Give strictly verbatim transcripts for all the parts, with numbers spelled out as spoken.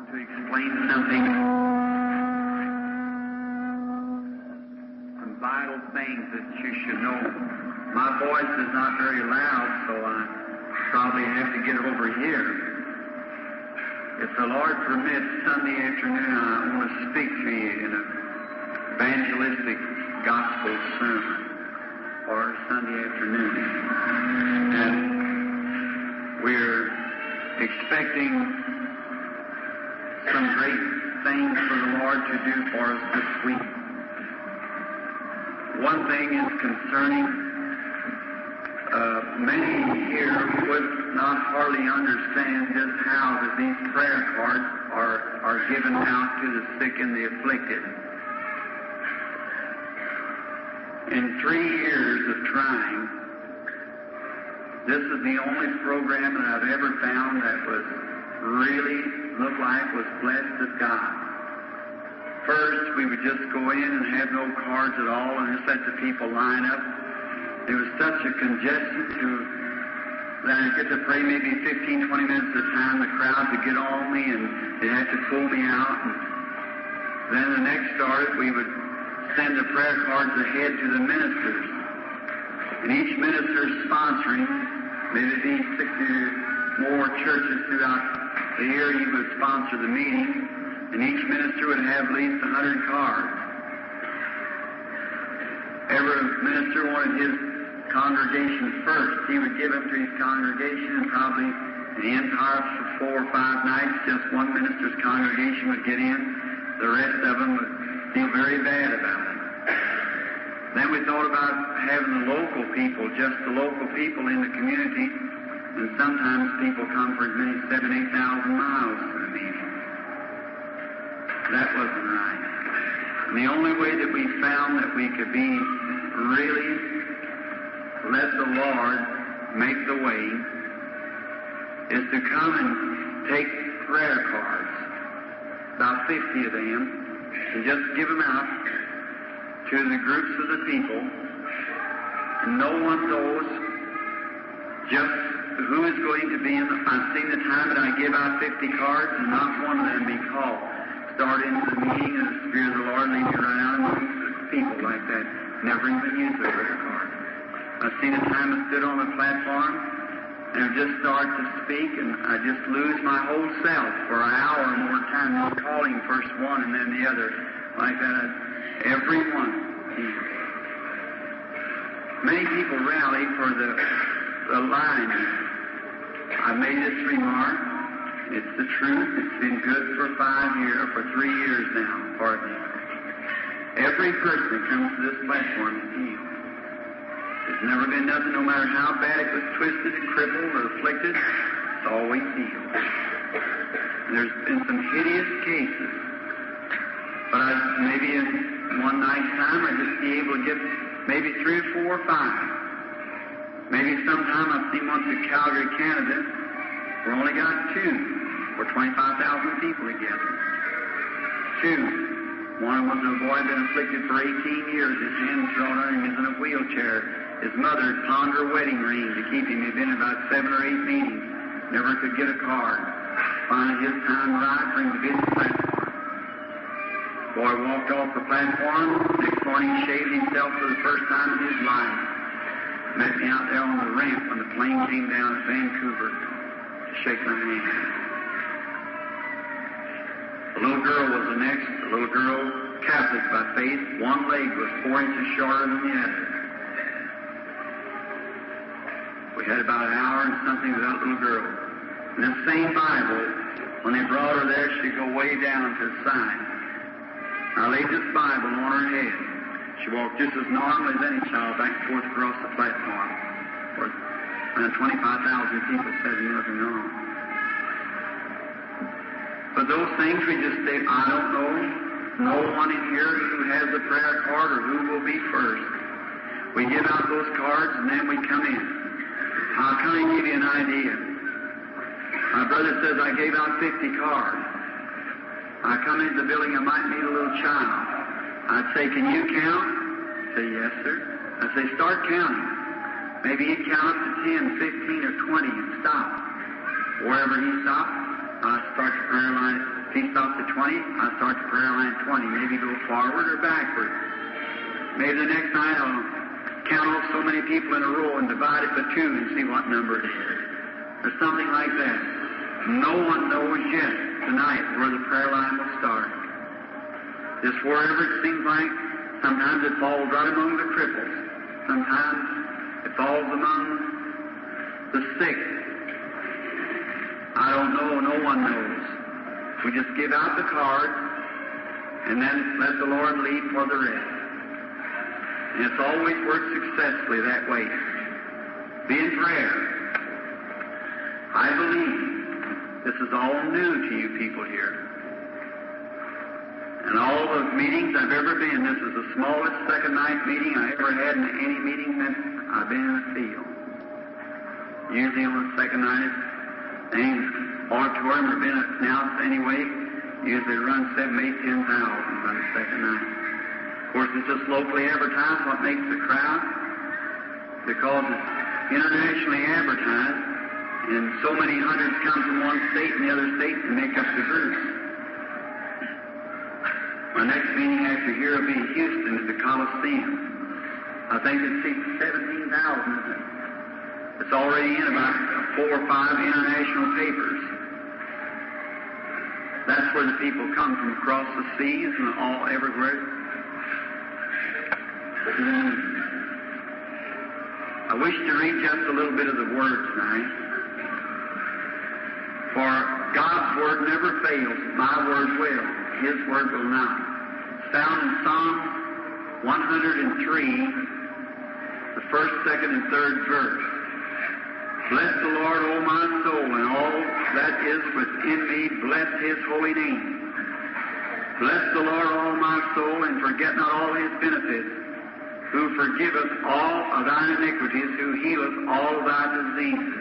to explain something, some vital things that you should know. My voice is not very loud, so I probably have to get over here. If the Lord permits, Sunday afternoon I want to speak to you in an evangelistic gospel sermon for Sunday afternoon. And we're expecting some great things for the Lord to do for us this week. One thing is concerning, uh, many here would not hardly understand just how that these prayer cards are, are given out to the sick and the afflicted. In three years of trying, this is the only program that I've ever found that was really looked like was blessed of God. First, we would just go in and have no cards at all and just let the people line up. There was such a congestion to that I'd get to pray maybe fifteen, twenty minutes at a time. The crowd would get on me and they'd have to pull me out. And then the next started, we would send the prayer cards ahead to the ministers. And each minister is sponsoring, maybe these sixty more churches throughout the year, he would sponsor the meeting, and each minister would have at least a hundred cards. Every minister wanted his congregation first. He would give them to his congregation, and probably the entire for four or five nights, just one minister's congregation would get in. The rest of them would feel very bad about it. Then we thought about having the local people, just the local people in the community, and sometimes people come for as many as seven, eight thousand miles to the meeting. That wasn't right. And the only way that we found that we could be really let the Lord make the way is to come and take prayer cards, about fifty of them, and just give them out to the groups of the people, and no one knows just who is going to be in the... I've seen the time that I give out fifty cards and not one of them be called. Start into the meeting and the Spirit of the Lord lead me right out among people like that. Never even use a prayer card. I've seen a time I stood on the platform and I just start to speak and I just lose my whole self for an hour or more time, just calling first one and then the other. Like that, every one. Many people rally for the, the line. I made this remark. It's the truth. It's been good for five years, for three years now, partly. Every person that comes to this platform is healed. There's never been nothing, no matter how bad it was twisted, crippled, or afflicted, it's always healed. And there's been some hideous cases. But I, maybe in one night's time, I'd just be able to get maybe three or four or five. Maybe sometime I've seen one through Calgary, Canada, we only got two for twenty-five thousand people together. Two. One was a boy been afflicted for eighteen years. His hands thrown on him. He's in a wheelchair. His mother had pawned her wedding ring to keep him. He'd been in about seven or eight meetings. Never could get a card. Finally, his time arrived for him to be in the platform. Boy walked off the platform. Next morning, he shaved himself for the first time in his life. Met me out there on the ramp when the plane came down at Vancouver to shake my hand. The little girl was the next. The little girl, Catholic by faith, one leg was four inches shorter than the other. We had about an hour and something with that little girl. And this same Bible, when they brought her there, she'd go way down to the side. I laid this Bible on her head. She walked just as normal as any child back and forth across the platform. And twenty-five thousand people said nothing wrong. But those things we just say, I don't know. No one in here who has a prayer card or who will be first. We give out those cards and then we come in. How can I give you an idea? My brother says I gave out fifty cards. I come into the building, I might meet a little child. I'd say, can you count? He'd say, yes, sir. I'd say, start counting. Maybe he'd count up to ten, fifteen, or twenty and stop. Wherever he stopped, I'd start the prayer line If he stops at twenty, I start the prayer line at twenty. Maybe go forward or backward. Maybe the next night I'll count off so many people in a row and divide it by two and see what number it is. Or something like that. No one knows yet tonight where the prayer line will start. Just wherever it seems like, sometimes it falls right among the cripples. Sometimes it falls among the sick. I don't know, no one knows. We just give out the cards and then let the Lord lead for the rest. And it's always worked successfully that way. Be in prayer. I believe this is all new to you people here. And all the meetings I've ever been, this is the smallest second night meeting I ever had in any meeting since I've been in the field. Usually on the second night, any auditorium or been announced anyway, usually run seven, eight, ten thousand by the second night. Of course, it's just locally advertised what makes the crowd, because it's internationally advertised, and so many hundreds come from one state and the other state and make up the groups. My next meeting after here will be in Houston at the Coliseum. I think it seats seventeen thousand, isn't it? It's already in about four or five international papers. That's where the people come from across the seas and all everywhere. I wish to read just a little bit of the Word tonight. For God's Word never fails. My Word will. His Word will not. It's found in Psalm one hundred three, the first, second, and third verse. Bless the Lord, O my soul, and all that is within me, bless His holy name. Bless the Lord, O my soul, and forget not all His benefits, who forgiveth all of thine iniquities, who healeth all thy diseases.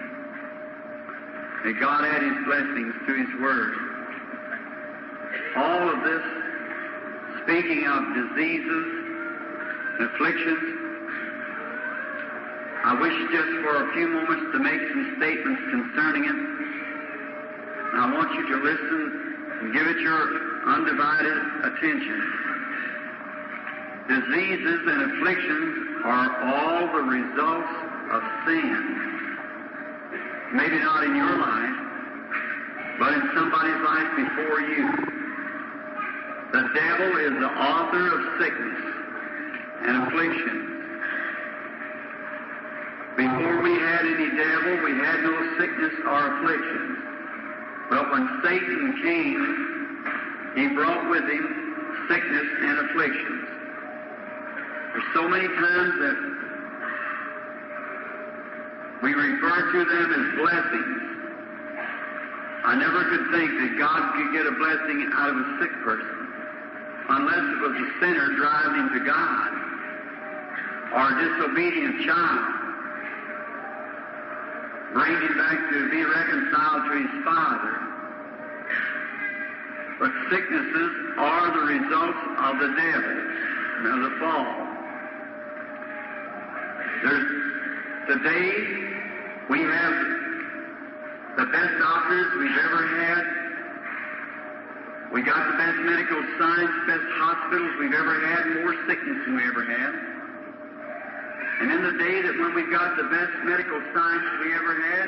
May God add His blessings to His Word. All of this, speaking of diseases and afflictions, I wish just for a few moments to make some statements concerning it. And I want you to listen and give it your undivided attention. Diseases and afflictions are all the results of sin. Maybe not in your life, but in somebody's life before you. The devil is the author of sickness and affliction. Before we had any devil, we had no sickness or affliction. But when Satan came, he brought with him sickness and afflictions. There's so many times that we refer to them as blessings. I never could think that God could get a blessing out of a sick person, unless it was a sinner driving him to God, or a disobedient child, bring him back to be reconciled to his Father. But sicknesses are the results of the devil and of the fall. There's, today, we have the best doctors we've ever had. We got the best medical science, best hospitals we've ever had, more sickness than we ever had. And in the day that when we got the best medical science we ever had,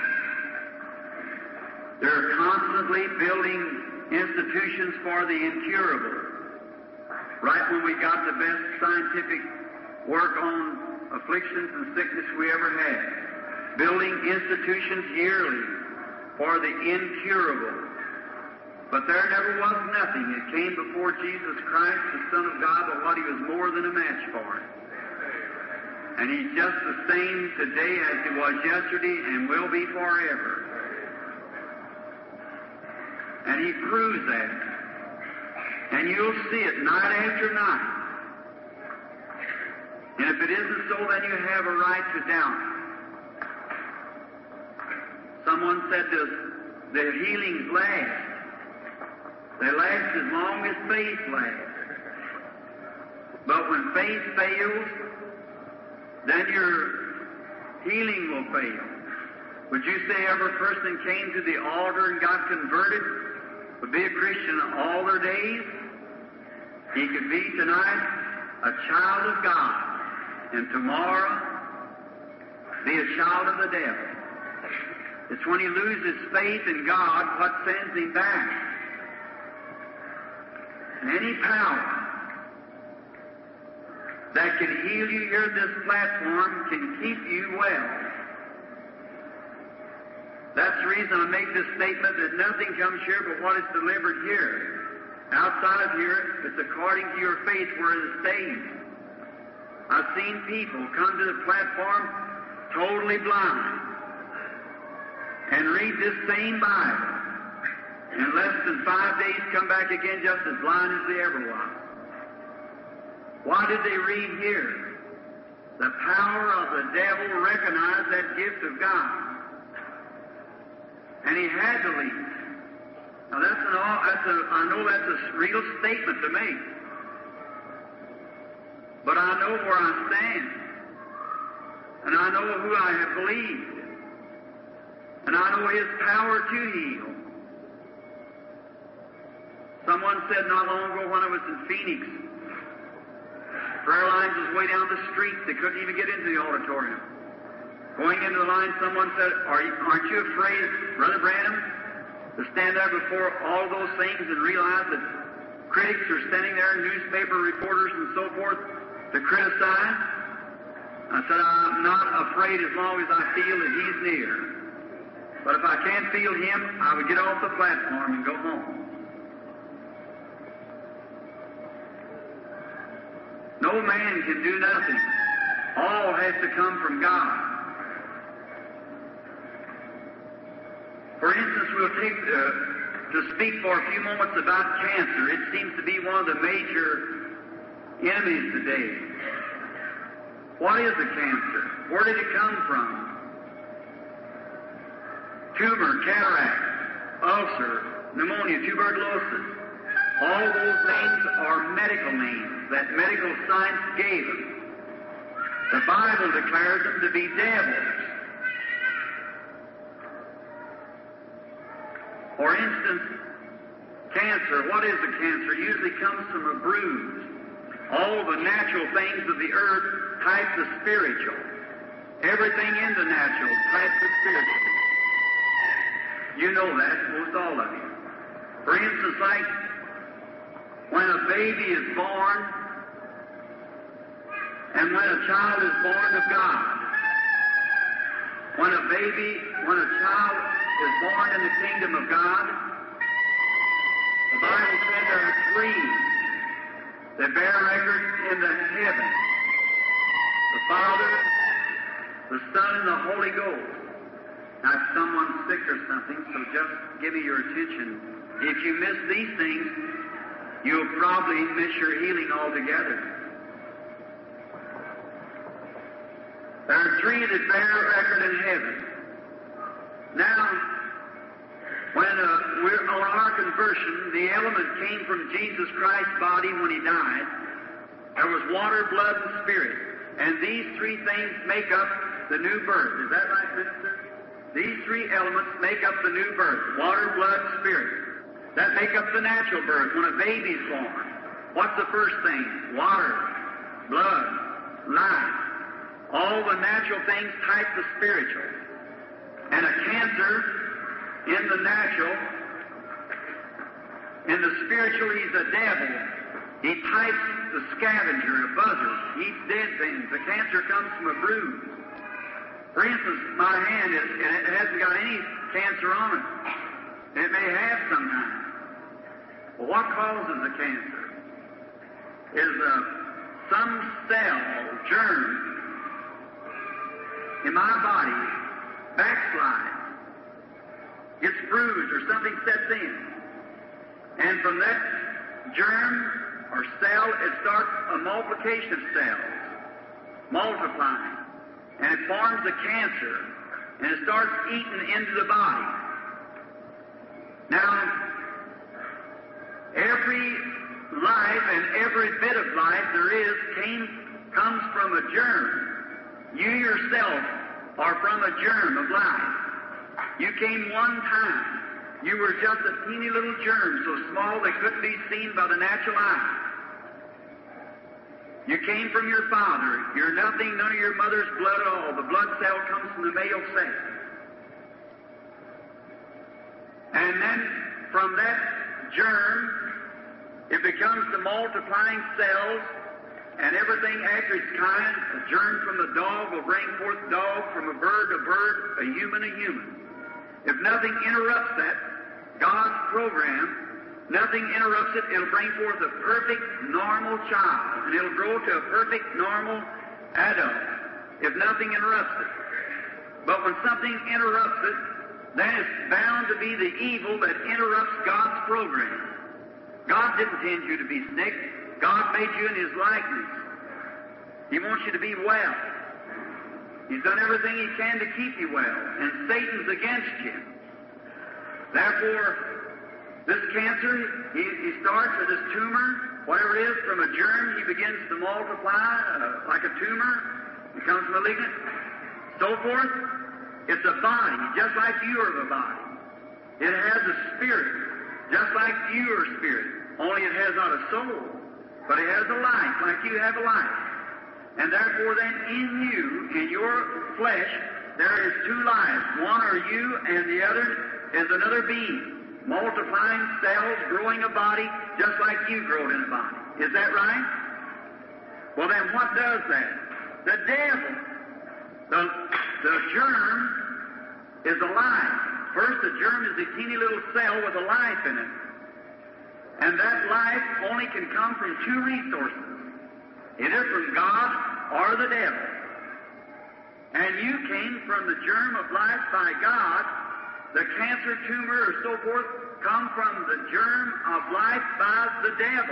they're constantly building institutions for the incurable. Right when we got the best scientific work on afflictions and sickness we ever had. Building institutions yearly for the incurable. But there never was nothing that came before Jesus Christ, the Son of God, but what He was more than a match for it. And He's just the same today as He was yesterday and will be forever. And He proves that. And you'll see it night after night. And if it isn't so, then you have a right to doubt. Someone said this, the healings last. They last as long as faith lasts. But when faith fails, then your healing will fail. Would you say every person came to the altar and got converted? would be a Christian all their days, he could be tonight a child of God, and tomorrow be a child of the devil. It's when he loses faith in God what sends him back. And any power that can heal you here at this platform can keep you well. That's the reason I make this statement that nothing comes here but what is delivered here. Outside of here, it's according to your faith where it is saved. I've seen people come to the platform totally blind and read this same Bible. In less than five days come back again just as blind as they ever was. Why did they read here? The power of the devil recognized that gift of God. And he had to leave. Now that's an all, that's a, I know that's a real statement to make. But I know where I stand. And I know who I have believed. And I know his power to heal. Someone said not long ago when I was in Phoenix, prayer lines was way down the street. They couldn't even get into the auditorium. Going into the line, someone said, Are you, aren't you afraid, Brother Branham, to stand there before all those things and realize that critics are standing there, newspaper reporters and so forth, to criticize? I said, I'm not afraid as long as I feel that he's near. But if I can't feel him, I would get off the platform and go home. No man can do nothing. All has to come from God. For instance, we'll take uh, to speak for a few moments about cancer. It seems to be one of the major enemies today. What is a cancer? Where did it come from? Tumor, cataract, ulcer, pneumonia, tuberculosis. All those names are medical names that medical science gave them. The Bible declares them to be devils. For instance, cancer. What is a cancer? It usually comes from a bruise. All the natural things of the earth type the spiritual. Everything in the natural types the spiritual. You know that, most all of you. For instance, like when a baby is born and when a child is born of God. When a baby, when a child is born in the kingdom of God, the Bible says there are three that bear record in the heaven. The Father, the Son, and the Holy Ghost. Now, if someone's sick or something, so just give me your attention. If you miss these things, you'll probably miss your healing altogether. There are three that bear record in heaven. Now, when uh, we're on our conversion, the element came from Jesus Christ's body when he died. There was water, blood, and spirit. And these three things make up the new birth. Is that right, minister? These three elements make up the new birth. Water, blood, spirit. That make up the natural birth when a baby's born. What's the first thing? Water, blood, life. All the natural things type the spiritual. And a cancer in the natural, in the spiritual, he's a devil. He types the scavenger, a buzzard. He eats dead things. The cancer comes from a bruise. For instance, my hand, is, it hasn't got any cancer on it. It may have sometimes. Well, what causes the cancer? Is uh, some cell, germ, in my body backslides, gets bruised or something sets in. And from that germ or cell, it starts a multiplication of cells, multiplying. And it forms a cancer, and it starts eating into the body. Now, every life and every bit of life there is came, comes from a germ. You yourself are from a germ of life. You came one time. You were just a teeny little germ, so small they couldn't be seen by the natural eye. You came from your father. You're nothing, none of your mother's blood at all. The blood cell comes from the male sex. And then from that germ, it becomes the multiplying cells, and everything after its kind. A germ from a dog will bring forth dog, from a bird a bird, a human a human. If nothing interrupts that, God's program, nothing interrupts it, it'll bring forth a perfect, normal child, and it'll grow to a perfect, normal adult, if nothing interrupts it. But when something interrupts it, then it's bound to be the evil that interrupts God's program. God didn't intend you to be sick. God made you in His likeness. He wants you to be well. He's done everything He can to keep you well, and Satan's against you. Therefore, this cancer, he, he starts with this tumor, whatever it is, from a germ, he begins to multiply uh, like a tumor, becomes malignant, so forth. It's a body, just like you are a body. It has a spirit, just like you are a spirit, only it has not a soul, but it has a life, like you have a life. And therefore then, in you, in your flesh, there is two lives. One are you, and the other is another being. Multiplying cells, growing a body, just like you growed in a body. Is that right? Well, then what does that? The devil, the, the germ, is alive. First, the germ is a teeny little cell with a life in it. And that life only can come from two resources, either from God or the devil. And you came from the germ of life by God. The cancer, tumor, or so forth come from the germ of life by the devil.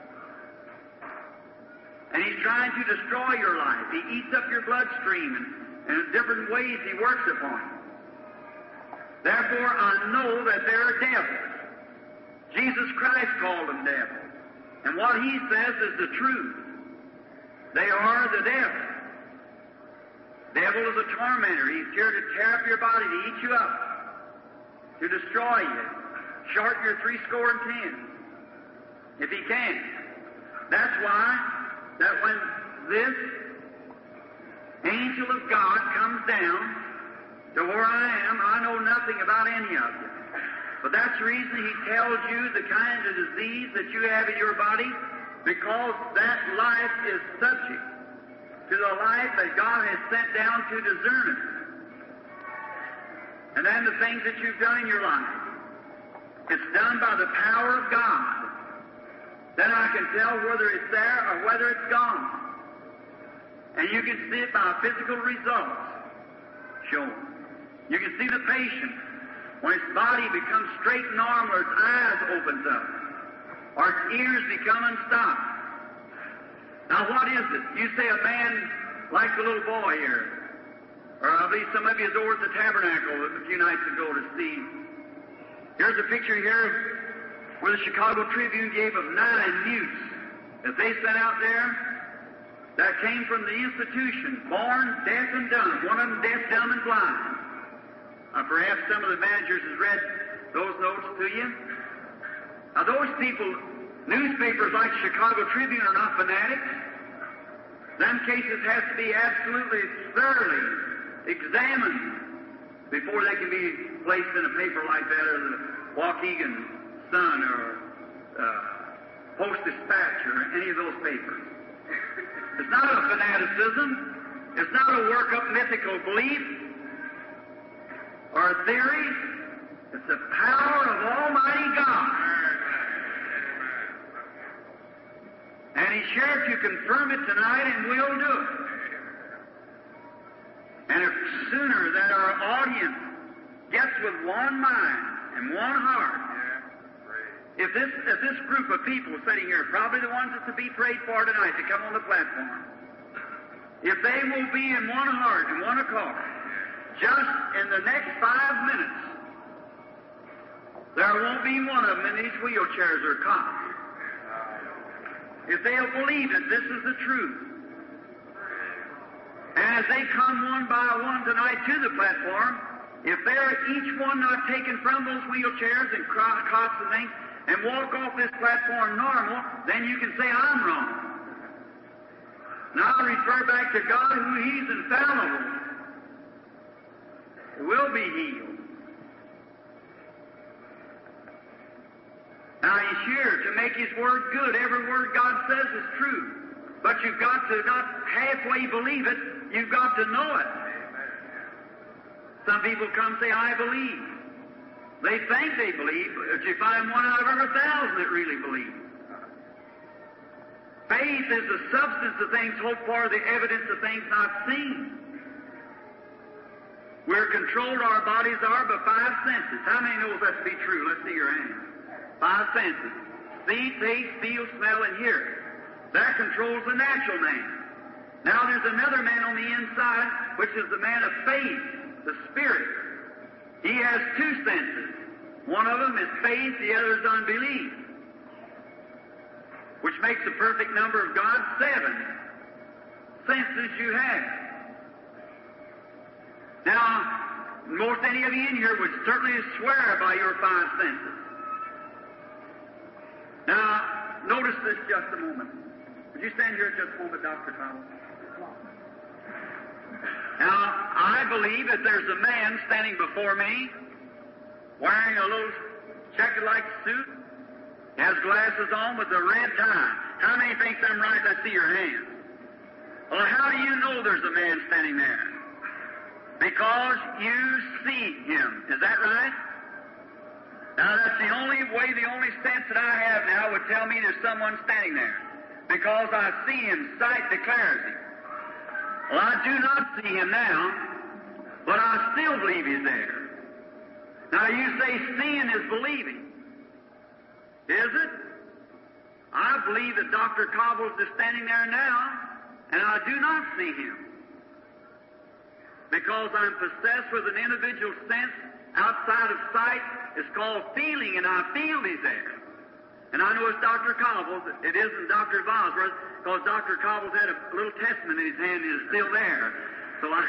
And he's trying to destroy your life. He eats up your bloodstream, and, and in different ways he works upon you. Therefore, I know that they're devils. Jesus Christ called them devils. And what he says is the truth. They are the devil. Devil is a tormentor. He's here to tear up your body, to eat you up, to destroy you, shorten your three score and ten, if he can. That's why that when this angel of God comes down to where I am, I know nothing about any of you. But that's the reason he tells you the kind of disease that you have in your body, because that life is subject to the life that God has sent down to discern it. And then the things that you've done in your life, it's done by the power of God. Then I can tell whether it's there or whether it's gone. And you can see it by physical results shown. You can see the patient when his body becomes straight and normal, or its eyes opens up, or its ears become unstopped. Now what is it? You say a man like the little boy here, or I believe some of you was over at the Tabernacle a few nights ago to see. Here's a picture here where the Chicago Tribune gave of nine mutes that they sent out there that came from the institution, born deaf and dumb, one of them deaf, dumb, and blind. Uh, perhaps some of the managers has read those notes to you. Now those people, newspapers like Chicago Tribune are not fanatics. Them cases have to be absolutely thoroughly examined before they can be placed in a paper like that, or the Waukegan Sun, or uh, Post-Dispatch, or any of those papers. It's not a fanaticism. It's not a work-up mythical belief or a theory. It's the power of Almighty God. And He's sure to confirm it tonight, and will do it. And if sooner that our audience gets with one mind and one heart, if this if this group of people sitting here, probably the ones that to be prayed for tonight to come on the platform, if they will be in one heart and one accord, just in the next five minutes, there won't be one of them in these wheelchairs or cots. If they'll believe that this is the truth. And as they come one by one tonight to the platform, if they're each one not taken from those wheelchairs and cots and things and walk off this platform normal, then you can say I'm wrong. Now refer back to God, who He's infallible, will be healed. Now He's here to make His Word good. Every word God says is true. But you've got to not halfway believe it, you've got to know it. Some people come and say, I believe. They think they believe, but you find one out of every thousand that really believe. Faith is the substance of things hoped for, the evidence of things not seen. We're controlled, our bodies are, by five senses. How many knows that to be true? Let's see your hand. Five senses. See, taste, feel, smell, and hear. That controls the natural man. Now there's another man on the inside, which is the man of faith, the Spirit. He has two senses. One of them is faith, the other is unbelief, which makes the perfect number of God seven senses you have. Now, most any of you in here would certainly swear by your five senses. Now, notice this just a moment. Would you stand here just a moment, Doctor Connell? Now, I believe that there's a man standing before me wearing a little checker-like suit, has glasses on with a red tie. How many think I'm right? I see your hand. Well, how do you know there's a man standing there? Because you see him. Is that right? Now, that's the only way, the only sense that I have now would tell me there's someone standing there. Because I see him, sight declares him. Well, I do not see him now, but I still believe he's there. Now, you say seeing is believing. Is it? I believe that Doctor Cobbles is standing there now, and I do not see him. Because I'm possessed with an individual sense outside of sight. It's called feeling, and I feel he's there. And I know it's Doctor Cobbles. It isn't Doctor Bosworth, because Doctor Cobbles had a little testament in his hand and it's still there. So I,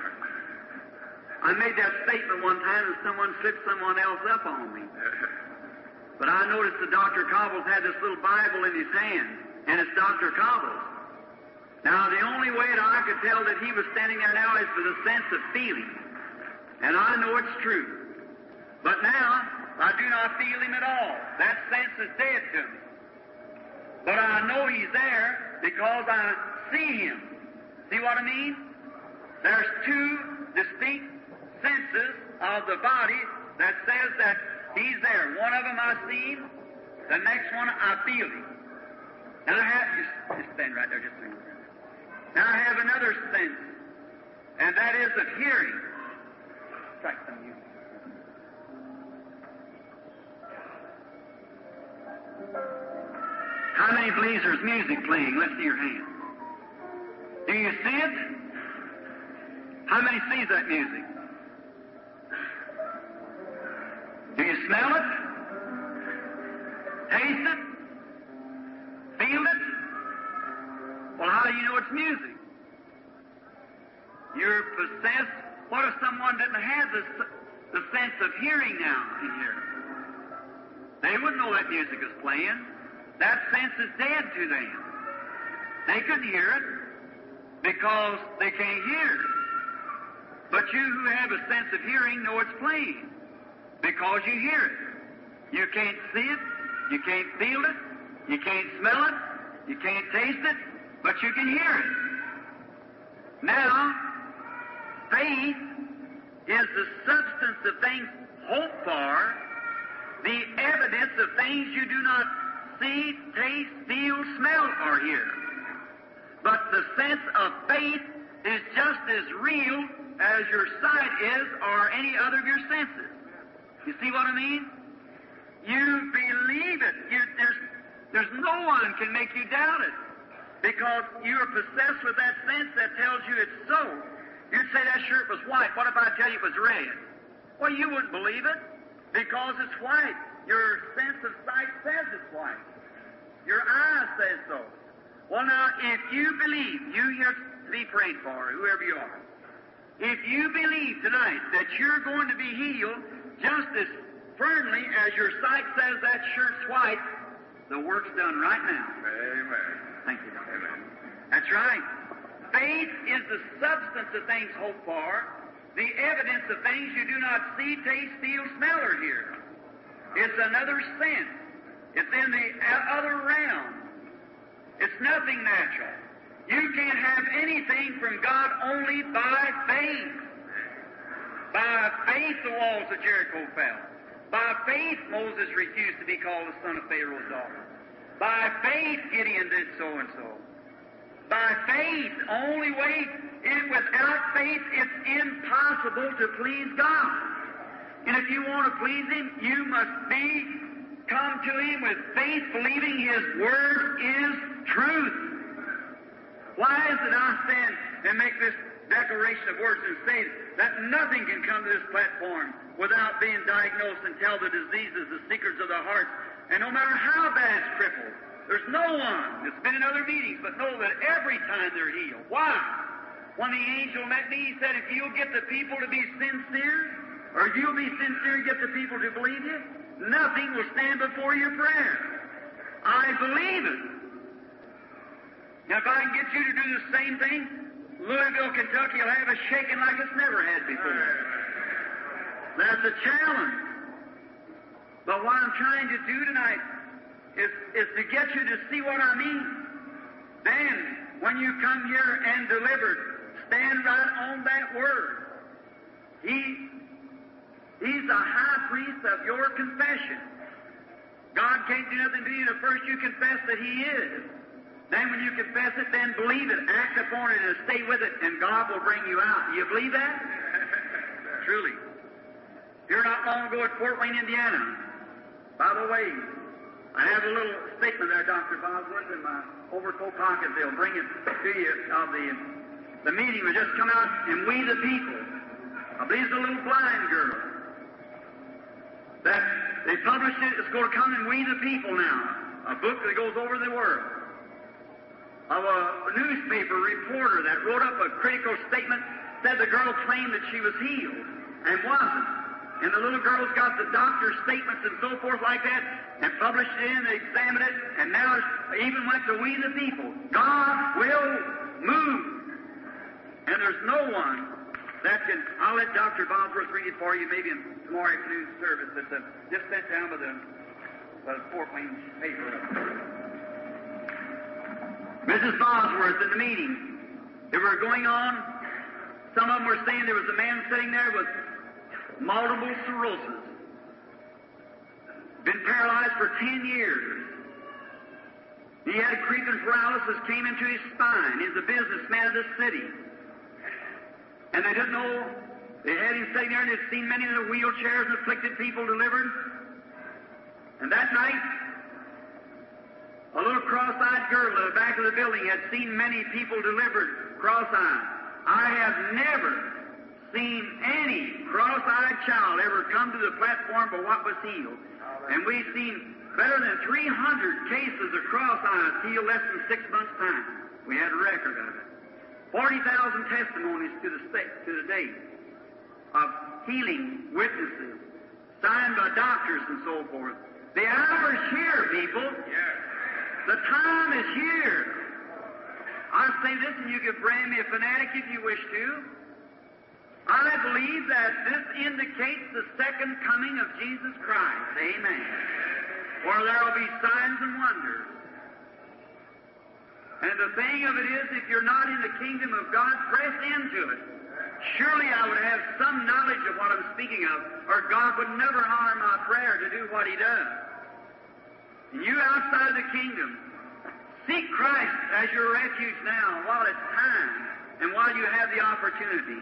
I made that statement one time and someone slipped someone else up on me. But I noticed that Doctor Cobbles had this little Bible in his hand, and it's Doctor Cobbles. Now, the only way that I could tell that he was standing there now is for the sense of feeling. And I know it's true. But now, I do not feel him at all. That sense is dead to me. But I know he's there because I see him. See what I mean? There's two distinct senses of the body that says that he's there. One of them I see him. The next one I feel him. Now I have, just, just stand right there just a minute. Now I have another sense, and that is of hearing. Strike some music. How many believes there's music playing? Let's see your hand. Do you see it? How many sees that music? Do you smell it? Taste it? Feel it? Well, how do you know it's music? You're possessed. What if someone didn't have the, the sense of hearing now in here? They wouldn't know that music is playing. That sense is dead to them. They couldn't hear it because they can't hear it. But you who have a sense of hearing know it's playing because you hear it. You can't see it, you can't feel it, you can't smell it, you can't taste it, but you can hear it. Now, faith is the substance of things hoped for, the evidence of things you do not see, taste, feel, smell, or hear. But the sense of faith is just as real as your sight is or any other of your senses. You see what I mean? You believe it. You, there's, there's no one can make you doubt it because you're possessed with that sense that tells you it's so. You'd say that shirt was white. What if I tell you it was red? Well, you wouldn't believe it because it's white. Your sense of sight says it's white. Your eye says so. Well, now, if you believe, you here to be prayed for, whoever you are, if you believe tonight that you're going to be healed just as firmly as your sight says that shirt's white, the work's done right now. Amen. Thank you, Doctor. Amen. That's right. Faith is the substance of things hoped for, the evidence of things you do not see, taste, feel, smell, or hear. It's another sense. It's in the other realm. It's nothing natural. You can't have anything from God only by faith. By faith the walls of Jericho fell. By faith Moses refused to be called the son of Pharaoh's daughter. By faith Gideon did so and so. By faith, only way, it, without faith it's impossible to please God. And if you want to please Him, you must be, come to Him with faith, believing His Word is truth. Why is it I stand and make this declaration of words and say that nothing can come to this platform without being diagnosed and tell the diseases, the secrets of the heart, and no matter how bad it's crippled, there's no one that's been in other meetings but know that every time they're healed. Why? When the angel met me, he said, if you'll get the people to be sincere, or if you'll be sincere and get the people to believe you, nothing will stand before your prayer. I believe it. Now, if I can get you to do the same thing, Louisville, Kentucky will have a shaking like it's never had before. That's a challenge. But what I'm trying to do tonight is, is to get you to see what I mean. Then, when you come here and delivered, stand right on that word. He, he's the high priest of your confession. God can't do nothing to you until first you confess that He is. Then when you confess it, then believe it, act upon it, and stay with it, and God will bring you out. Do you believe that? Truly. Here not long ago at Fort Wayne, Indiana. By the way, I have a little statement there, Doctor Bosworth, in my overcoat pocket. They'll bring it to you of the the meeting we just come out, and We the People. I believe it's a little blind girl. That they published it. It's going to come in We the People now, a book that goes over the world. Of a newspaper reporter that wrote up a critical statement, said the girl claimed that she was healed and wasn't. And the little girl's got the doctor's statements and so forth like that, and published it in, and examined it, and now it's even went to We the People. God will move. And there's no one that can, I'll let Doctor Bosworth read it for you maybe in tomorrow afternoon's service. It's uh, just sent down by the, by the Fort Wayne paper. Missus Bosworth in the meeting. They were going on. Some of them were saying there was a man sitting there with multiple sclerosis. Been paralyzed for ten years. He had creeping paralysis, came into his spine. He's a businessman of this city. And they didn't know. They had him sitting there and they'd seen many of the wheelchairs and afflicted people delivered. And that night, a little cross-eyed girl at the back of the building had seen many people delivered cross-eyed. I have never seen any cross-eyed child ever come to the platform but what was healed. And we've seen better than three hundred cases of cross-eyes healed less than six months' time. We had a record of it. forty thousand testimonies to the, state, to the date of healing witnesses, signed by doctors and so forth. The hour is here, people. Yes. The time is here. I say this, and you can brand me a fanatic if you wish to. I believe that this indicates the second coming of Jesus Christ. Amen. Where there will be signs and wonders. And the thing of it is, if you're not in the kingdom of God, press into it. Surely I would have some knowledge of what I'm speaking of, or God would never honor my prayer to do what He does. And you outside of the kingdom, seek Christ as your refuge now while it's time and while you have the opportunity.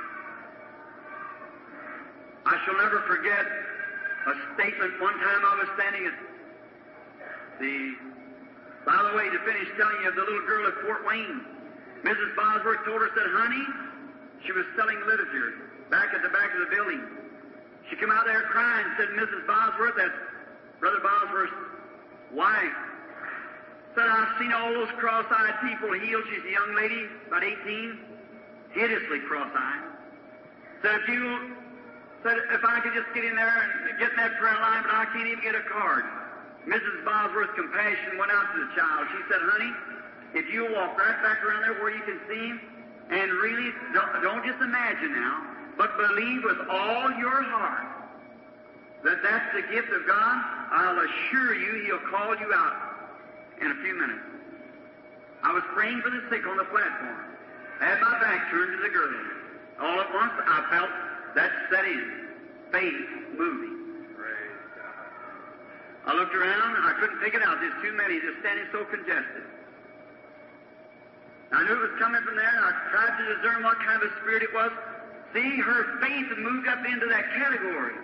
I shall never forget a statement. One time I was standing at the, by the way, to finish telling you of the little girl at Fort Wayne, Missus Bosworth told her, said, honey, she was selling literature back at the back of the building. She came out there crying and said, Missus Bosworth, that's Brother Bosworth's wife, said, I've seen all those cross-eyed people healed. She's a young lady, about eighteen, hideously cross-eyed. Said, if you, said, if I could just get in there and get in that prayer line, but I can't even get a card. Missus Bosworth Compassion went out to the child. She said, honey, if you walk right back around there where you can see him, and really, don't, don't just imagine now, but believe with all your heart that that's the gift of God, I'll assure you He'll call you out in a few minutes. I was praying for the sick on the platform. I had my back turned to the girl. All at once, I felt that set in. Faith moving. I looked around, I couldn't pick it out. There's too many, just standing so congested. I knew it was coming from there, and I tried to discern what kind of a spirit it was. See, her faith had moved up into that category.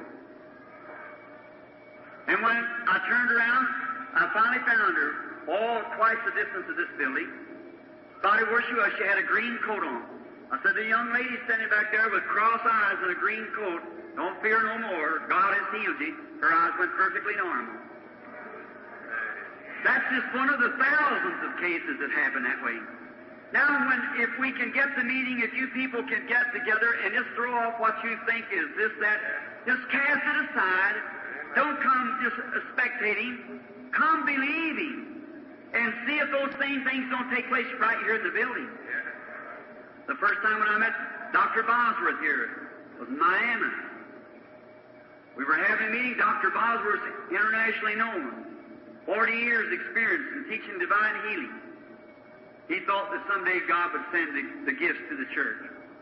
And when I turned around, I finally found her, all twice the distance of this building. Thought where she was, she had a green coat on. I said, the young lady standing back there with cross eyes and a green coat, don't fear no more. God has healed you. Her eyes went perfectly normal. That's just one of the thousands of cases that happen that way. Now, when if we can get the meeting, if you people can get together and just throw off what you think is this, that, just cast it aside. Don't come just spectating. Come believing. And see if those same things don't take place right here in the building. The first time when I met Doctor Bosworth here was in Miami. We were having a meeting. Doctor Bosworth, internationally known, forty years experience in teaching divine healing. He thought that someday God would send the, the gifts to the church.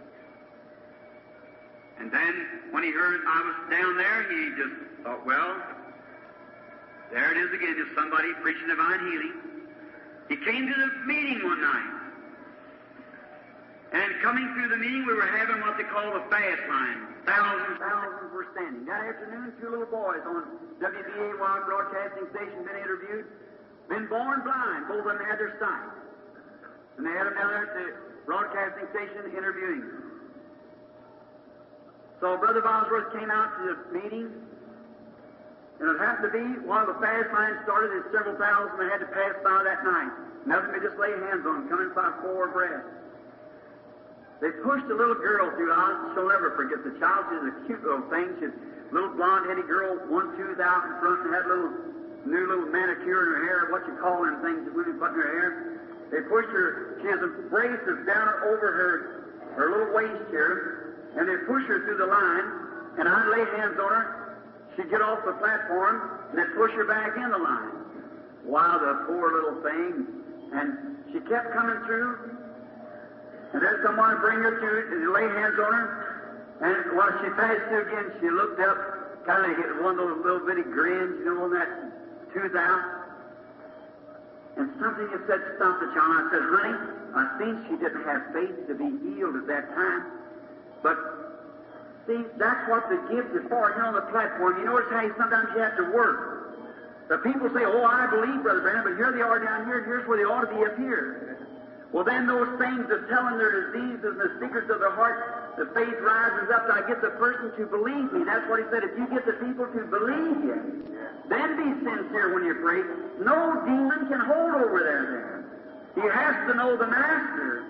And then, when he heard I was down there, he just thought, well, there it is again, just somebody preaching divine healing. He came to the meeting one night. And coming through the meeting, we were having what they call the fast line. Thousands, thousands were standing. That afternoon, two little boys on W B A Y broadcasting station been interviewed, been born blind. Both of them had their sight. And they had them down there at the broadcasting station interviewing them. So Brother Bosworth came out to the meeting, and it happened to be while the fast line started, there's several thousand that had to pass by that night. Nothing but just lay hands on them, coming by four abreast. They pushed a little girl through. I shall never forget the child. She was a cute little thing. She was a little blonde-headed girl, one tooth out in front, and had a little new little manicure in her hair, what you call them things that women put in her hair. They pushed her. She has a brace that's down over her, her little waist here, and they pushed her through the line, and I'd lay hands on her. She'd get off the platform, and they'd push her back in the line. Wow, the poor little thing. And she kept coming through, and then someone would bring her to it, and they'd lay hands on her, and while she passed through again, she looked up, kind of hit one of those little bitty grins, you know, on that tooth out. And something had said, stop the child. I said, honey, I think she didn't have faith to be healed at that time. But, see, that's what the gift is for. You're on the platform. You notice how you, sometimes you have to work. The people say, oh, I believe, Brother Branham, but here they are down here, and here's where they ought to be up here. Well, then those things of telling their diseases and the secrets of their heart, the faith rises up to I get the person to believe me. That's what he said. If you get the people to believe you, then be sincere when you pray. No demon can hold over there then. He has to know the Master.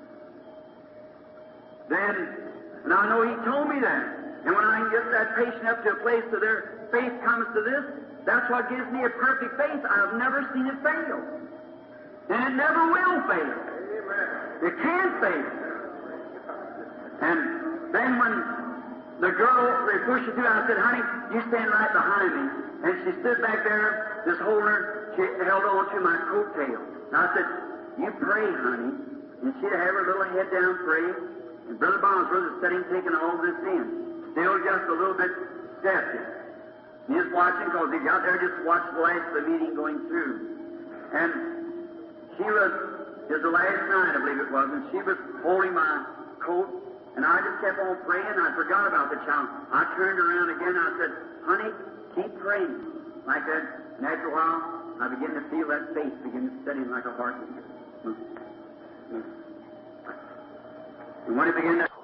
Then, and I know he told me that. And when I can get that patient up to a place that their faith comes to this, that's what gives me a perfect faith. I've never seen it fail. And it never will fail. It can't fail. And then when the girl, they pushed her through, I said, honey, you stand right behind me. And she stood back there, just holding her, she held on to my coattail. And I said, you pray, honey. And she'd have her little head down praying. And Brother Bosworth is sitting taking all this in. Still just a little bit skeptic. He's watching because he got there just watched the last of the meeting going through. And she was, it was the last night, I believe it was, and she was holding my coat, and I just kept on praying, and I forgot about the child. I turned around again, and I said, honey, keep praying. Like that. And after a while, I began to feel that faith begin to set in like a heartbeat. And when it began to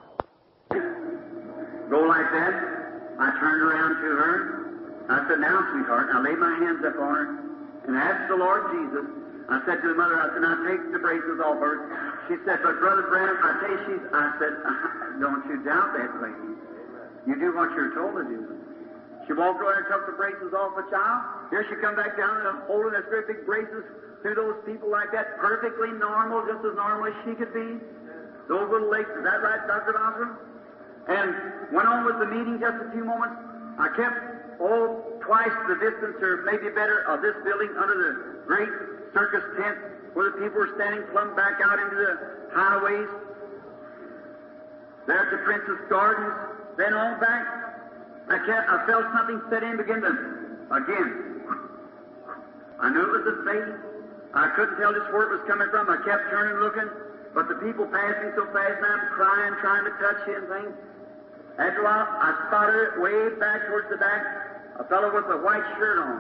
go like that, I turned around to her. I said, now, sweetheart, and I laid my hands up on her and asked the Lord Jesus. I said to the mother, I said, now take the braces off her. She said, but Brother Branham, I tell you, she's, I said, don't you doubt that lady. You do what you're told to do. She walked over and took the braces off the child. Here she come back down and holding those great big braces through those people like that, perfectly normal, just as normal as she could be. Those little legs, is that right, Doctor Osborne? And went on with the meeting just a few moments. I kept, oh, twice the distance, or maybe better, of this building under the great circus tent where the people were standing plumb back out into the highways. There at the Princess Gardens, then on back, I kept, I felt something set in, begin to, again. I knew it was a faith. I couldn't tell just where it was coming from. I kept turning, looking, but the people passing so fast, and I'm crying, trying to touch you and things. After a while, I spotted it way back towards the back, a fellow with a white shirt on.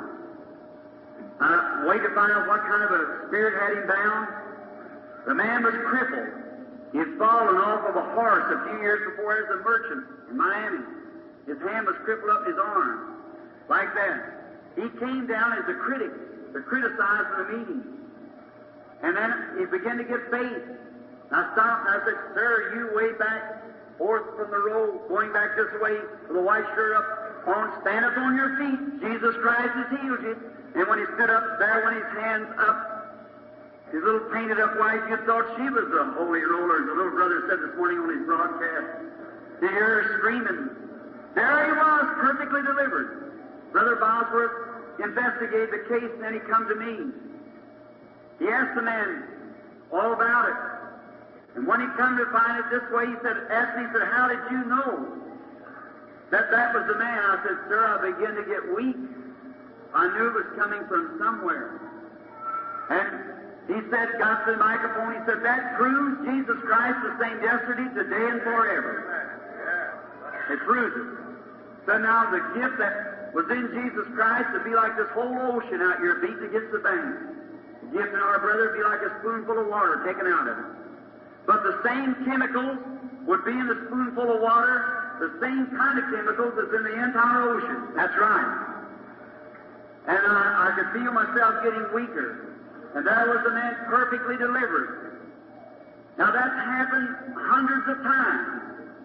I waited to find out what kind of a spirit had him bound. The man was crippled. He had fallen off of a horse a few years before as a merchant in Miami. His hand was crippled up his arm, like that. He came down as a critic to criticize the meeting. And then he began to get faith. I stopped and I said, "Sir, you way back forth from the road, going back this way with the white shirt up on, stand up on your feet. Jesus Christ has healed you." And when he stood up there, when his hands up, his little painted up wife, you thought she was the holy roller, as the little brother said this morning on his broadcast. You hear her screaming. There he was, perfectly delivered. Brother Bosworth investigated the case, and then he come to me. He asked the man all about it. And when he come to find it this way, he said, asked me, he said, "How did you know that that was the man?" I said, "Sir, I began to get weak. I knew it was coming from somewhere." And he said, got to the microphone, he said, "That proves Jesus Christ the same yesterday, today, and forever." It proves it. So now the gift that was in Jesus Christ would be like this whole ocean out here beating against the bank. The gift in our brother would be like a spoonful of water taken out of it. But the same chemicals would be in the spoonful of water, the same kind of chemicals that's in the entire ocean. That's right. And I, I could feel myself getting weaker. And there was a man perfectly delivered. Now that's happened hundreds of times.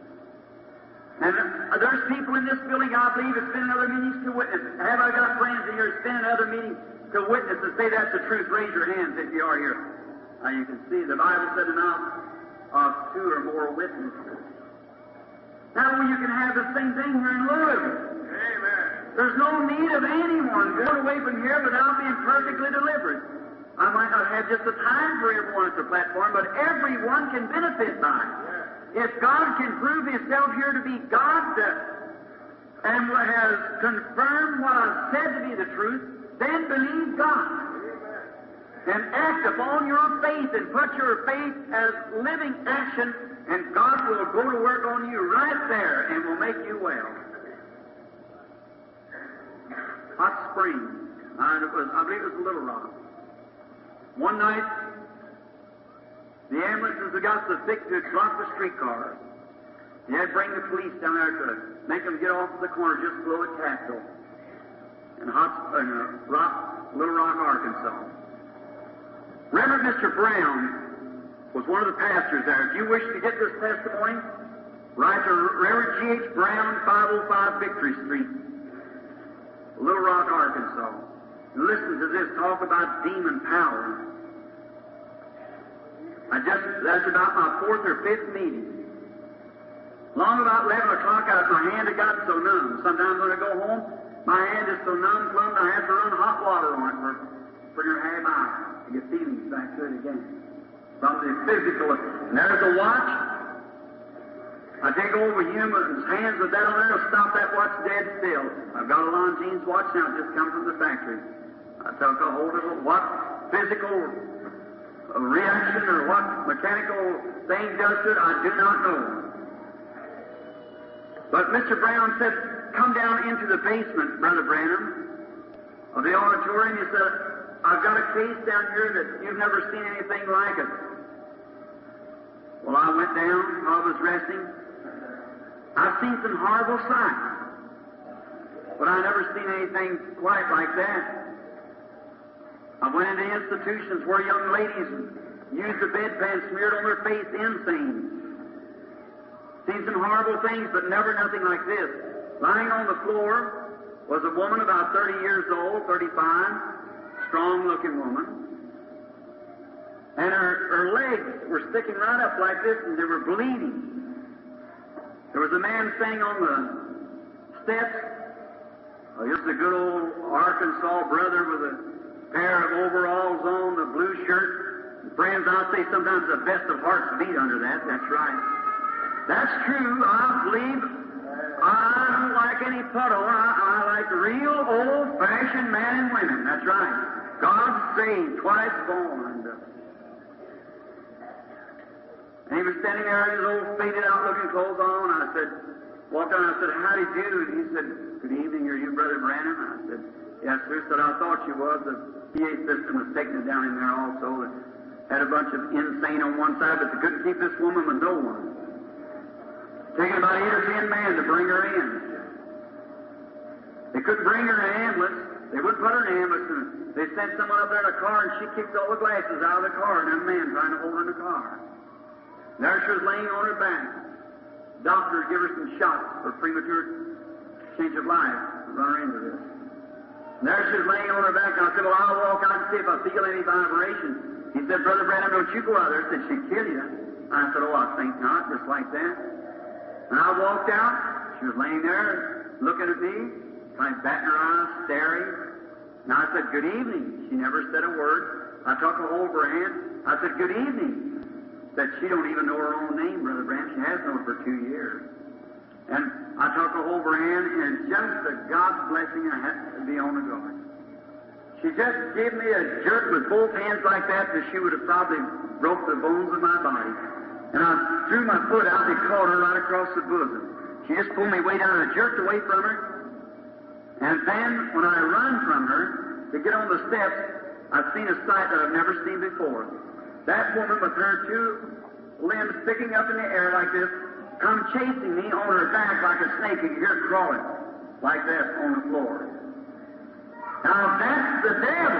And uh, there's people in this building, I believe, that's been in other meetings to witness. Have I got friends in here that's been in other meetings to witness and say that's the truth? Raise your hands if you are here. Now you can see the Bible said enough of two or more witnesses. Now you can have the same thing here in Louisville. Amen. There's no need of anyone going away from here without being perfectly delivered. I might not have just the time for everyone at the platform, but everyone can benefit by it. If God can prove Himself here to be God uh, and has confirmed what I've said to be the truth, then believe God. And act upon your faith and put your faith as living action, and God will go to work on you right there and will make you well. Hot Springs. Uh, it was, I believe it was Little Rock. One night, the ambulances had got so thick to block the streetcars. They had to bring the police down there to make them get off of the corner just below the Capitol in Hot, uh, Rock, Little Rock, Arkansas. Reverend Mister Brown was one of the pastors there. If you wish to get this testimony, write to Reverend G H Brown, five oh five Victory Street, Little Rock, Arkansas. And listen to this talk about demon power. I just, that's about my fourth or fifth meeting. Long about eleven o'clock, I, my hand had gotten so numb. Sometimes when I go home, my hand is so numb, plumb, I have to run hot water on it for, for your half hour to get feelings back to it again. From the physical. And there's a watch. I take over human's hands with that on there, I'll stop that watch dead still. I've got a Longines watch now, just come from the factory. I took a hold of it. What physical reaction or what mechanical thing does it, I do not know. But Mister Brown said, "Come down into the basement, Brother Branham, of the auditorium." He said, "I've got a case down here that you've never seen anything like it." Well, I went down while I was resting. I've seen some horrible sights, but I've never seen anything quite like that. I went into institutions where young ladies used a bedpan smeared on their face, insane. Seen some horrible things, but never nothing like this. Lying on the floor was a woman about thirty years old, thirty-five, strong-looking woman. And her, her legs were sticking right up like this, and they were bleeding. There was a man standing on the steps. Oh, just a good old Arkansas brother with a pair of overalls on, a blue shirt. Friends, I'll say sometimes the best of hearts beat under that. That's right. That's true. I believe I don't like any puddle. I, I like real old-fashioned men and women. That's right. God saved, twice born. And he was standing there in his old faded-out looking clothes on. I said, walked on, I said, how do you do? And he said, good evening, are you Brother Branham? I said, yes, sir. He said, I thought you was. The P A system was taking it down in there also. It had a bunch of insane on one side, but they couldn't keep this woman with no one. Taking about eight or ten men to bring her in. They couldn't bring her in an ambulance. They wouldn't put her in an ambulance. And they sent someone up there in a car, and she kicked all the glasses out of the car, and that man trying to hold her in the car. There she was laying on her back. Doctor give her some shots for premature change of life to run her into this. And there she was laying on her back, and I said, well, I'll walk out and see if I feel any vibration. He said, Brother Branham, don't you go out there. He said, she'd kill you. I said, oh, I think not, just like that. And I walked out. She was laying there looking at me, kind of batting her eyes, staring. And I said, good evening. She never said a word. I took her over her hand. I said, good evening. That she don't even know her own name, Brother Branham. She has known it for two years. And I took her over her hand, and just a God's blessing, I had to be on the guard. She just gave me a jerk with both hands like that, that she would have probably broke the bones of my body. And I threw my foot out and caught her right across the bosom. She just pulled me way down and jerked away from her. And then, when I run from her to get on the steps, I've seen a sight that I've never seen before. That woman with her two limbs sticking up in the air like this, come chasing me on her back like a snake. You can hear her crawling like that on the floor. Now that's the devil.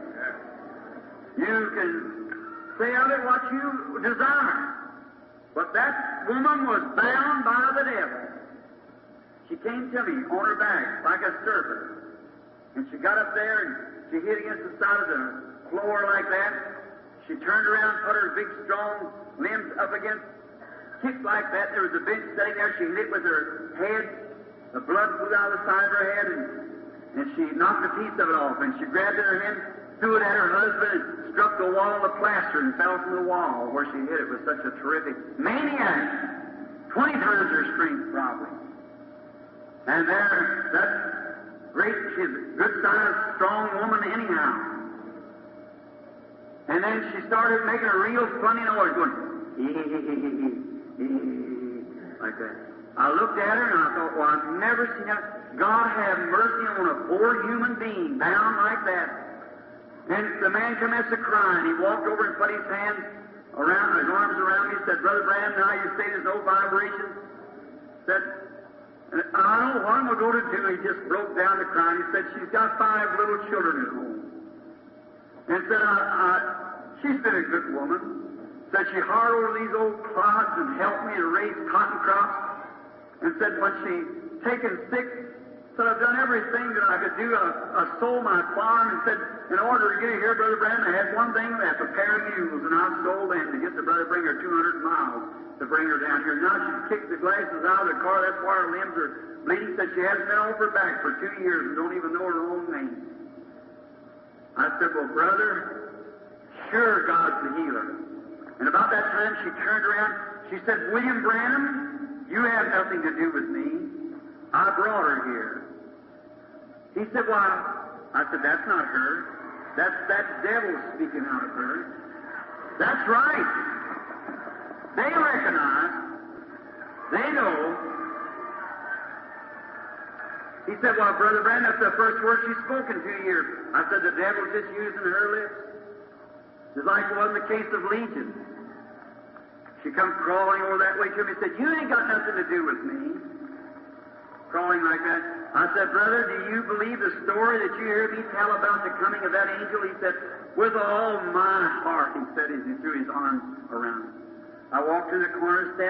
You can say of it what you desire. But that woman was bound by the devil. She came to me on her back like a serpent. And she got up there and she hit against the side of the floor like that. She turned around, put her big, strong limbs up against, kicked like that. There was a bench sitting there. She hit with her head. The blood flew out of the side of her head, and, and she knocked a piece of it off. And she grabbed it in her hand, threw it at her husband, and struck the wall of plaster and fell from the wall where she hit it with such a terrific maniac. Twenty times her strength, probably. And there, that great, she's a good-sized, strong woman anyhow. And then she started making a real funny noise, going, like that. I looked at her and I thought, well, I've never seen that. God have mercy on a poor human being bound like that. And the man commenced to cry, and he walked over and put his hands around, his arms around me, and said, Brother Branham, now you say there's no vibration. Said, I don't know what I'm going to do. He just broke down to crying. He said, she's got five little children at home. And said, I, I, she's been a good woman. Said she hard over these old clods and helped me to raise cotton crops. And said when she taken sick, said I've done everything that I could do. I, I sold my farm and said, in order to get here, Brother Branham, I had one thing left, a pair of mules, and I sold them to get the Brother bring her two hundred miles to bring her down here. Now she's kicked the glasses out of the car. That's why her limbs are bleeding. Said she hasn't been off her back for two years and don't even know her own name. I said, well, brother, sure God's the healer. And about that time she turned around. She said, William Branham, you have nothing to do with me. I brought her here. He said, why? I said, that's not her. That's that devil speaking out of her. That's right. They recognize. They know. He said, well, Brother Branham, that's the first word she's spoken in two years. I said, the devil's just using her lips. Just like it was in the case of Legion. She come crawling over that way to me and said, you ain't got nothing to do with me. Crawling like that. I said, brother, do you believe the story that you hear me tell about the coming of that angel? He said, with all my heart, he said as he threw his arms around me. I walked to the corner step,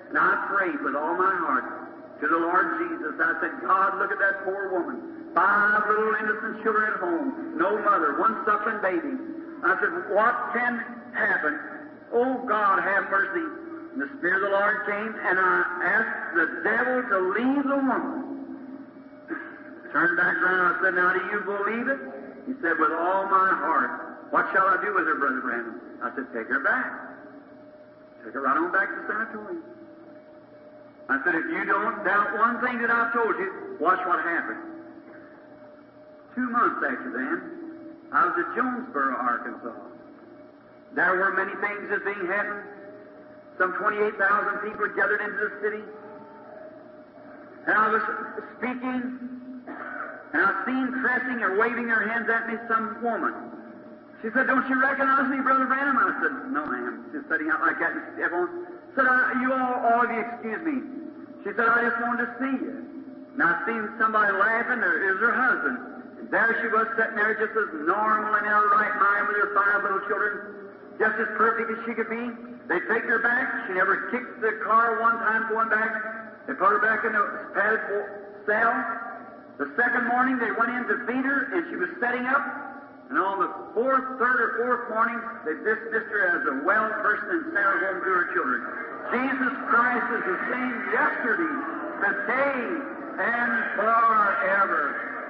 And I prayed with all my heart to the Lord Jesus. I said, God, look at that poor woman. Five little innocent children at home. No mother. One suckling baby. I said, what can happen? Oh, God, have mercy. And the Spirit of the Lord came, and I asked the devil to leave the woman. Turned back around, I said, now do you believe it? He said, with all my heart. What shall I do with her, Brother Branham? I said, take her back. Take her right on back to the sanatorium. I said, if you don't doubt one thing that I've told you, watch what happened. Two months after then, I was at Jonesboro, Arkansas. There were many things that being happened. Some twenty-eight thousand people had gathered into the city. And I was speaking, and I seen pressing or waving her hands at me some woman. She said, don't you recognize me, Brother Branham? I said, no, ma'am. She was setting out like that, and everyone said, uh, you all, all of you, excuse me. She said, I just wanted to see you. And I seen somebody laughing, or it was her husband. And there she was sitting there just as normal and in her right mind with her five little children, just as perfect as she could be. They take her back. She never kicked the car one time going back. They put her back in the padded cell. The second morning, they went in to feed her, and she was setting up. And on the fourth, third, or fourth morning, they dismissed her as a well person and sent her home to her children. Jesus Christ is the same yesterday, today, and forever.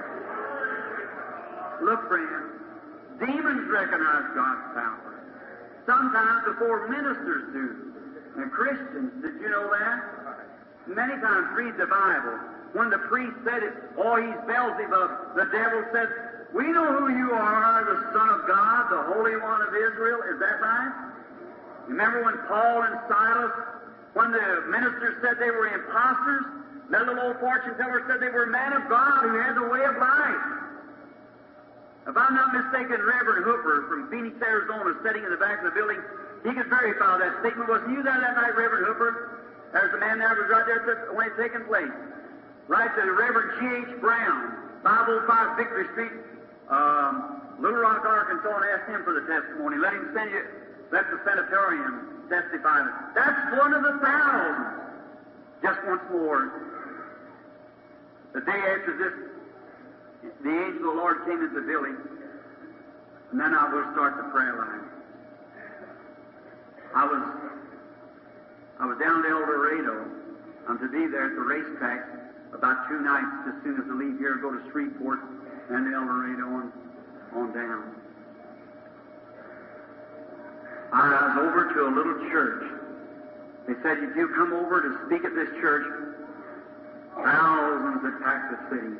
Look, friends, demons recognize God's power. Sometimes before ministers do. And Christians, did you know that? Many times read the Bible. When the priest said it, oh, he's Beelzebub, the devil said, we know who you are, the Son of God, the Holy One of Israel. Is that right? Remember when Paul and Silas, when the ministers said they were imposters, that little old fortune teller said they were men of God who had the way of life. If I'm not mistaken, Reverend Hooper from Phoenix, Arizona, sitting in the back of the building, he could verify that statement. Wasn't you there that night, Reverend Hooper? There's a man there who was right there when it taken place. Right to Reverend G H Brown, five oh five Victory Street, um, Little Rock, Arkansas, and asked him for the testimony. Let him send you, let the sanatorium testify. That's one of the thousands. Just once more. The day after this, the angel of the Lord came into the building, and then I will start the prayer line. I was I was down to El Dorado. I'm to be there at the racetrack about two nights as soon as I leave here, go to Shreveport and El Dorado on, on down. I was over to a little church. They said, if you come over to speak at this church, thousands attack the city.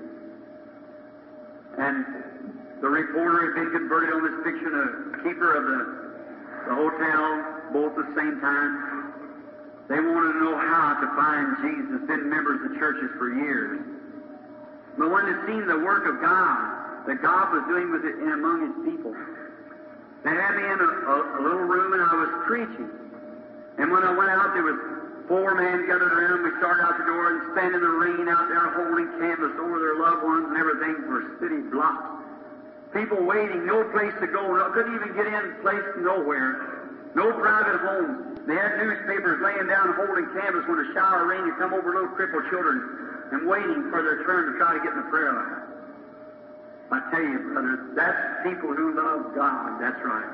And the reporter had been converted on this picture, and the keeper of the, the hotel, both at the same time. They wanted to know how to find Jesus. Been members of churches for years. But when they seen the work of God, that God was doing with it in among His people, they had me in a, a, a little room, and I was preaching. And when I went out, there was four men gathered around. We started out the door and standing in the rain out there holding canvas over their loved ones and everything for city blocks. People waiting, no place to go. No, couldn't even get in place nowhere. No private homes. They had newspapers laying down holding canvas when a shower of rain had come over little crippled children and waiting for their turn to try to get in the prayer line. I tell you, brother, that's people who love God. That's right.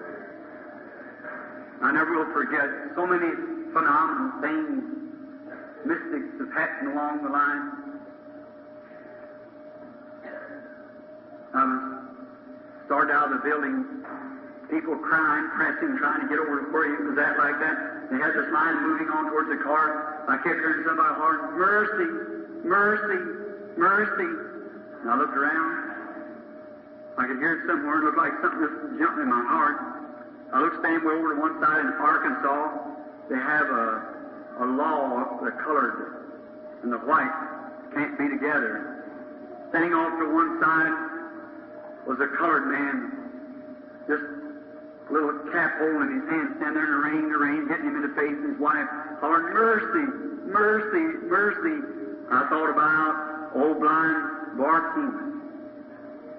I never will forget so many phenomenal things, mystics have happened along the line. I was started out of the building, people crying, pressing, trying to get over to where he was at like that. They had this line moving on towards the car. I kept hearing somebody hollering, mercy, mercy, mercy. And I looked around. I could hear it somewhere. It looked like something just jumped in my heart. I looked standing way over to one side in Arkansas. They have a, a law, the colored and the white can't be together. Standing off to one side was a colored man, just a little cap hole in his hand, standing there in the rain, the rain hitting him in the face, and his wife hollering, mercy, mercy, mercy. I thought about old blind Bartimaeus.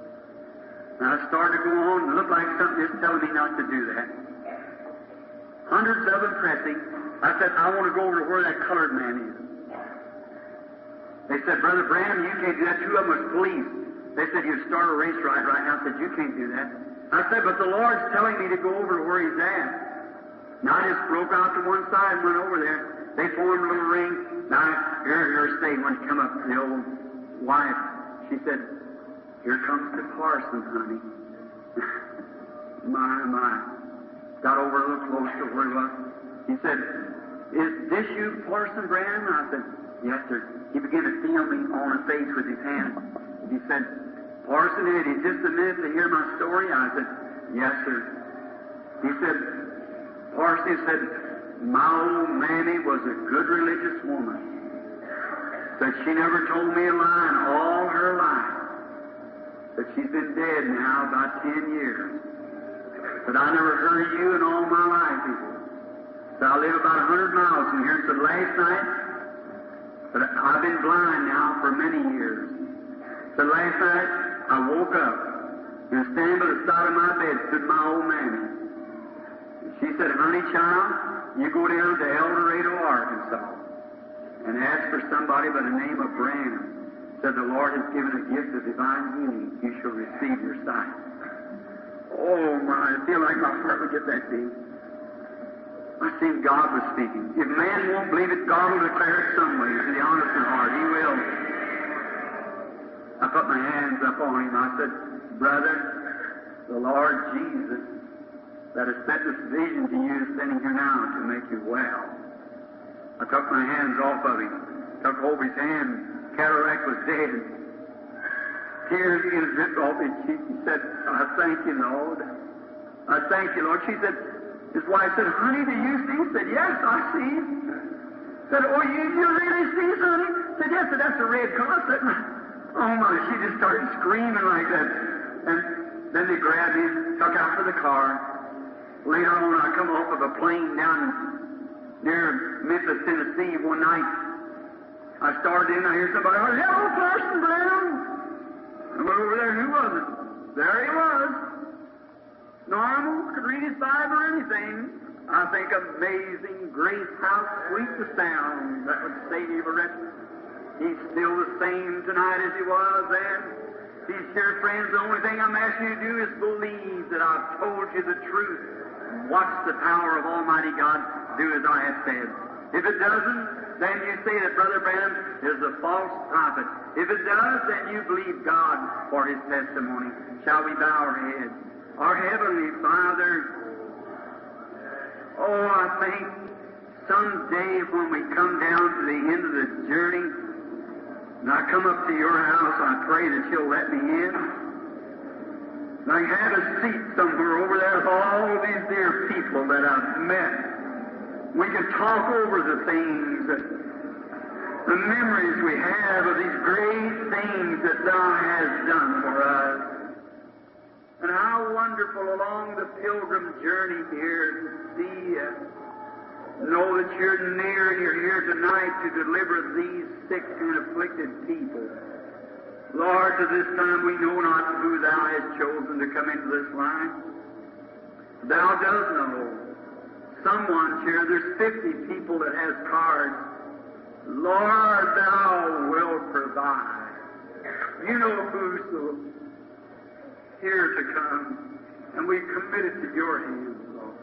And I started to go on, and it looked like something just telling me not to do that. hundreds of them pressing. I said, I want to go over to where that colored man is. They said, Brother Branham, you can't do that. Two of them was police. They said, you'd start a race right right now. I said, you can't do that. I said, but the Lord's telling me to go over to where He's at. Now I just broke out to one side and went over there. They formed a little ring. Now, here, here, stay. When she come up to the old wife, she said, here comes the parson, honey. My, my. Got over a little close to where he was. He said, is this you, Parson Branham? I said, yes, sir. He began to feel me on the face with his hand. He said, Parson, had you just a minute to hear my story? I said, yes, sir. He said, Parson, he said, my old mammy was a good religious woman. Said she never told me a lie in all her life. But she's been dead now about ten years. But I never heard of you in all my life before. So I live about a hundred miles from here. So last night, but I've been blind now for many years. So last night, I woke up and standing by the side of my bed stood my old mammy. She said, honey, child, you go down to El Dorado, Arkansas, and ask for somebody by the name of Branham. Said the Lord has given a gift of divine healing. You shall receive your sight. Oh, my, I feel like my heart would get that deep. I seen God was speaking. If man won't believe it, God will declare it some way to the honest in heart. He will. I put my hands up on him. I said, brother, the Lord Jesus that has sent this vision to you is sending here now to make you well. I took my hands off of him. Took hold of his hand. Cataract was dead. Tears began to drip off his cheek. He said, I thank you, Lord. I thank you, Lord. She said, his wife said, honey, do you see? He said, yes, I see. Said, oh, you, you really see, honey? Said, yes, said, that's a red car. I said, oh, my. She just started screaming like that. And then they grabbed me, took out for the car. Later on, I come off of a plane down near Memphis, Tennessee one night. I started in, I hear somebody, oh, hello, Parson Branham. I went over there, who was it? There he was. Normal, could read his Bible or anything. I think amazing grace, how sweet the sound that would save a wretch. He's still the same tonight as he was then. These dear friends, the only thing I'm asking you to do is believe that I've told you the truth. Watch the power of Almighty God do as I have said. If it doesn't, then you say that Brother Branham is a false prophet. If it does, then you believe God for His testimony. Shall we bow our heads? Our Heavenly Father, oh, I think someday when we come down to the end of the journey, and I come up to your house, I pray that you'll let me in. And I have a seat somewhere over there with all these dear people that I've met. We can talk over the things, that, the memories we have of these great things that Thou hast done for us. And how wonderful along the pilgrim journey here to see you. Know that you're near and you're here tonight to deliver these sick and afflicted people. Lord, to this time we know not who Thou hast chosen to come into this line. Thou dost know. Someone here, there's fifty people that has cards. Lord, Thou wilt provide. You know who's here to come, and we commit it to your hands, Lord.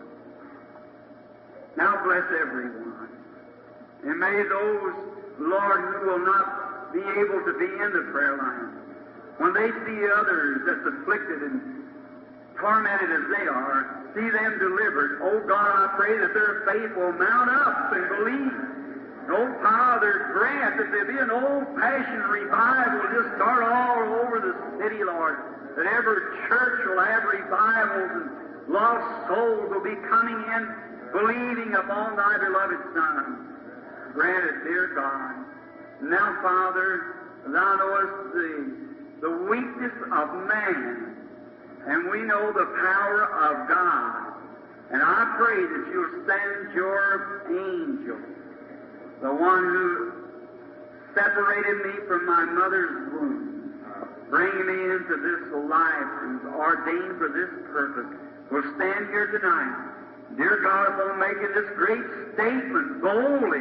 Now bless everyone. And may those, Lord, who will not be able to be in the prayer line, when they see others that's afflicted and tormented as they are, see them delivered. Oh God, I pray that their faith will mount up and believe. Oh Father, grant that there be an old-fashioned revival just start all over the city, Lord. That every church will have revivals and lost souls will be coming in, believing upon Thy beloved Son. Grant it, dear God. Now, Father, Thou knowest the, the weakness of man, and we know the power of God. And I pray that You'll send Your angel, the one who separated me from my mother's womb, bring me into this life and ordained for this purpose, will stand here tonight, Dear God, upon making this great statement boldly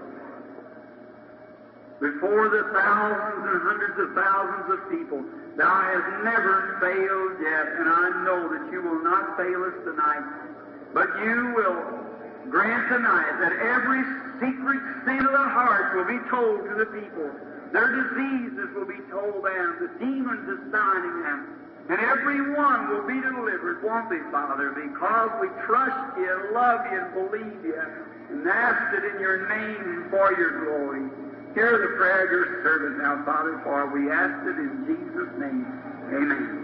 before the thousands and hundreds of thousands of people, Thou hast never failed yet, and I know that You will not fail us tonight. But You will grant tonight that every secret sin of the heart will be told to the people. Their diseases will be told them, the demons assigning them, and every one will be delivered, won't they, Father, because we trust You, love You, and believe You, and ask it in Your name for Your glory. Hear the prayer of Your servant now, Father, for we ask it in Jesus' name. Amen.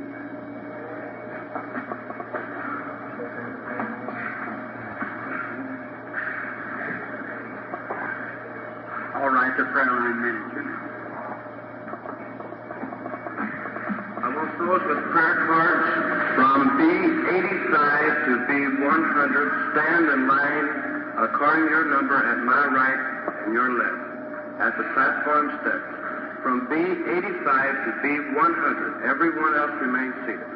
All right, the prayer line manager now. I will close with prayer cards from B eighty-five to B one hundred. Stand in line according to your number at my right and your left at the platform steps. From B eighty-five to B one hundred. Everyone else remains seated.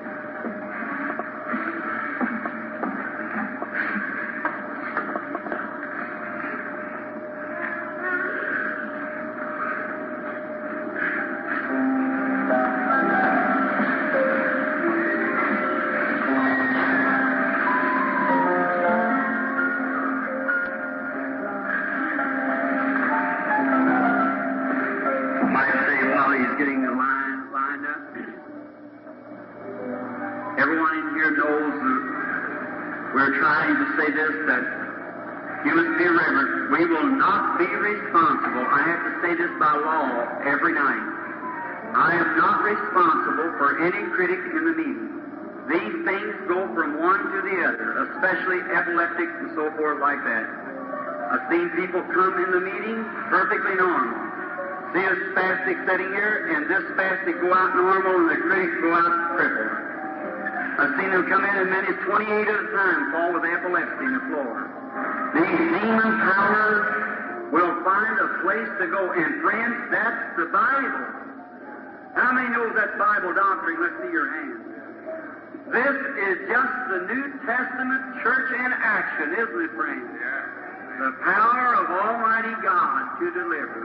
Especially epileptics and so forth like that. I've seen people come in the meeting perfectly normal. See a spastic sitting here, and this spastic go out normal, and the critic go out crippled. I've seen them come in as many as twenty-eight at a time, fall with epilepsy in the floor. These demon powers will find a place to go. And friends, that's the Bible. How many knows that Bible doctrine? Let's see your hands. This is just the New Testament church in action, isn't it, friends? The power of Almighty God to deliver.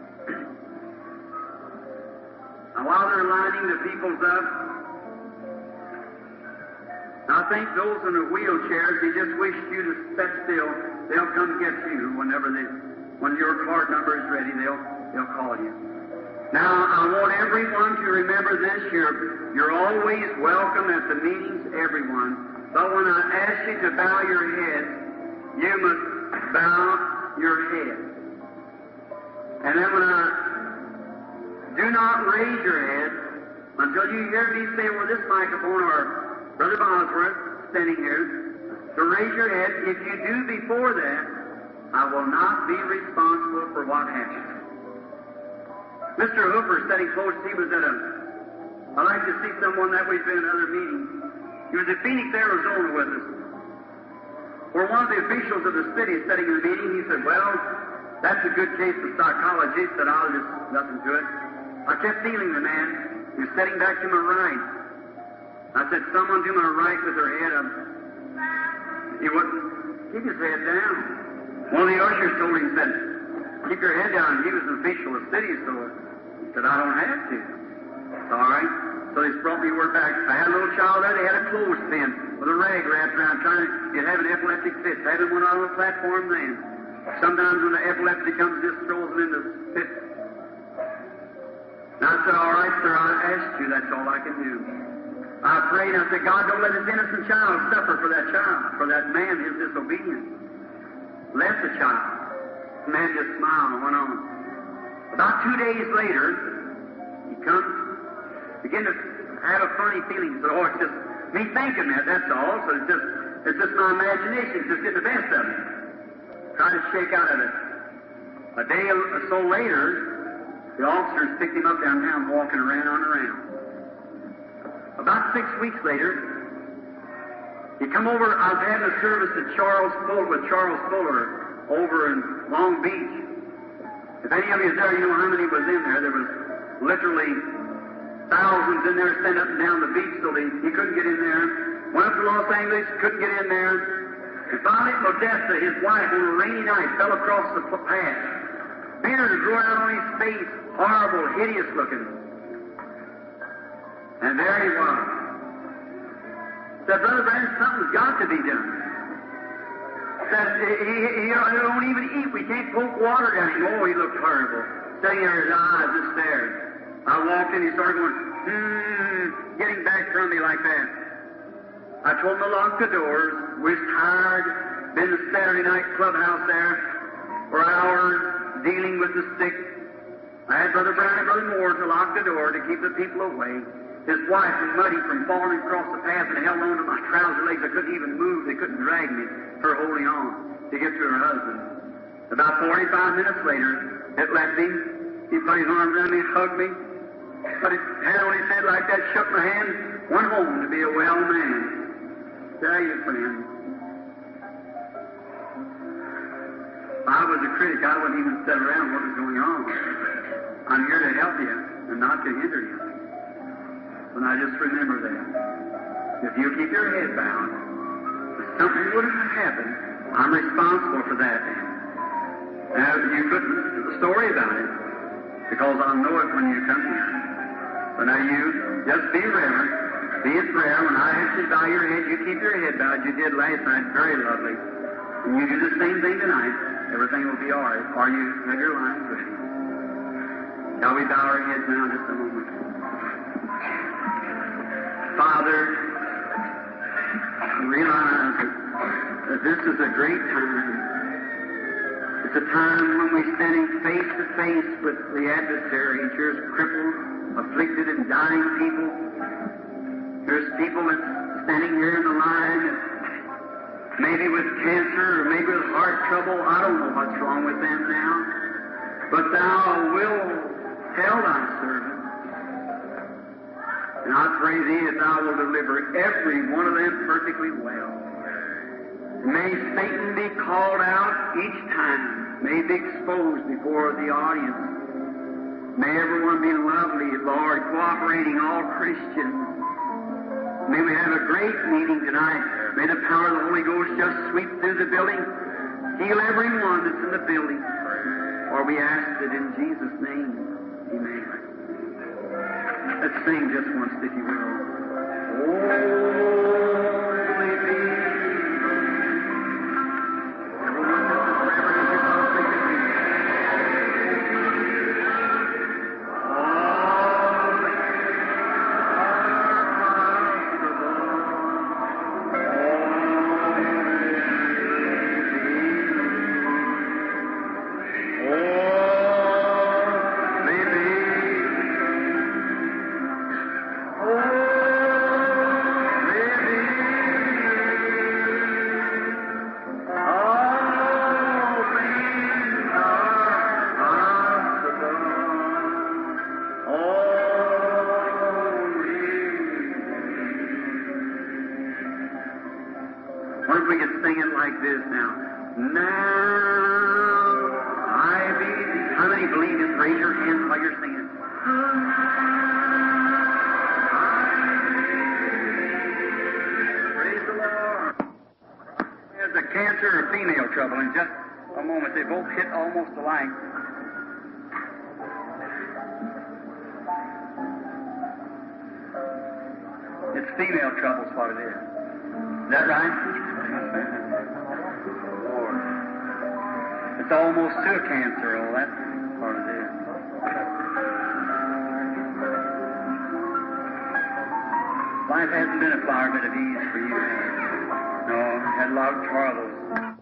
Now, while they're lining the peoples up, I think those in the wheelchairs, they just wish you to sit still. They'll come get you whenever they, when your card number is ready. They'll they'll call you. Now, I want everyone to remember this. You're, you're always welcome at the meetings, everyone. But when I ask you to bow your head, you must bow your head. And then when I do not raise your head until you hear me say, well, this microphone or Brother Bosworth standing here, to raise your head. If you do before that, I will not be responsible for what happens. Mister Hooper, sitting close, he was at a, I like to see someone that we've been in other meetings. He was at Phoenix, Arizona with us. Where one of the officials of the city is sitting in the meeting, he said, well, that's a good case of psychology. He said, I'll just, nothing to it. I kept feeling the man. He was sitting back to my right. I said, someone to my right with their head up. He wouldn't keep his head down. One of the ushers told him, said, keep your head down. He was an official of the city, so he said, I don't have to. All right. So they brought me word back. I had a little child there. They had a clothespin with a rag wrapped around, trying to get have an epileptic fit. They had one on the platform then. Sometimes when the epilepsy comes, just throws them in the pit. And I said, all right, sir, I asked you. That's all I can do. I prayed. I said, God, don't let this innocent child suffer for that child, for that man, his disobedience. Left the child. The man just smiled and went on. About two days later, he comes, began to have a funny feeling. He said, oh, it's just me thinking that, that's all. So it's just, it's just my imagination. It's just getting the best of it. Try to shake out of it. A day or so later, the officers picked him up downtown, walking around and around. About six weeks later, he come over. I was having a service at Charles Fuller with Charles Fuller over in Long Beach. If any of you is there, you know how many was in there. There was literally thousands in there standing up and down the beach, so they, he couldn't get in there. Went up to Los Angeles, couldn't get in there. And finally, Modesta, his wife, on a rainy night, fell across the path. Beard growing out on his face, horrible, hideous looking. And there he was. Said, Brother Branham, something's got to be done. Said, he, he, he don't even eat. We can't poke water down him. Oh, he looked horrible. Sitting there, his eyes just stared. I walked in, he started going, hmm, getting back from me like that. I told him to lock the doors. We was tired. Been the Saturday night clubhouse there for hours, dealing with the sick. I had Brother Brown and Brother Moore to lock the door to keep the people away. His wife was muddy from falling across the path and held on to my trouser legs. I couldn't even move. They couldn't drag me, her holding on to get to her husband. About forty-five minutes later, it left him. He put his arms around me and hugged me. Put his hand on his head like that, shook my hand, went home to be a well man. Tell you, friend, if I was a critic, I wouldn't even sit around what was going on. I'm here to help you and not to hinder you. And I just remember that. If you keep your head bowed, if something would have happened, I'm responsible for that. Now, you couldn't do the story about it, because I'll know it when you come here. So now you just be reverent, be in prayer. When I ask you to bow your head, you keep your head bowed. You did last night, very lovely. And you do the same thing tonight. Everything will be all right. Are you have your lines ready? Shall we bow our heads now just a moment? Father, realize that, that this is a great time. It's a time when we're standing face to face with the adversary. Here's crippled, afflicted, and dying people. There's people that's standing here in the line, maybe with cancer or maybe with heart trouble. I don't know what's wrong with them now. But Thou wilt tell Thy servant. And I pray Thee that Thou will deliver every one of them perfectly well. May Satan be called out each time. May be exposed before the audience. May everyone be lovely, Lord, cooperating, all Christians. May we have a great meeting tonight. May the power of the Holy Ghost just sweep through the building. Heal everyone that's in the building. For we ask it in Jesus' name. Amen. Let's sing just once, if you will. Holy be. Everyone just forever as you possibly can be. All Once we can sing it like this now. Now I believe. How many believe this? Raise your hands while you're singing. Praise the Lord. There's a cancer or female trouble in just a moment. They both hit almost alike. It's female trouble's what it is. Is that right? Lord. It's almost to a cancer, oh, that's part of it. Life hasn't been a flower bed of ease for you. No, had a lot of troubles.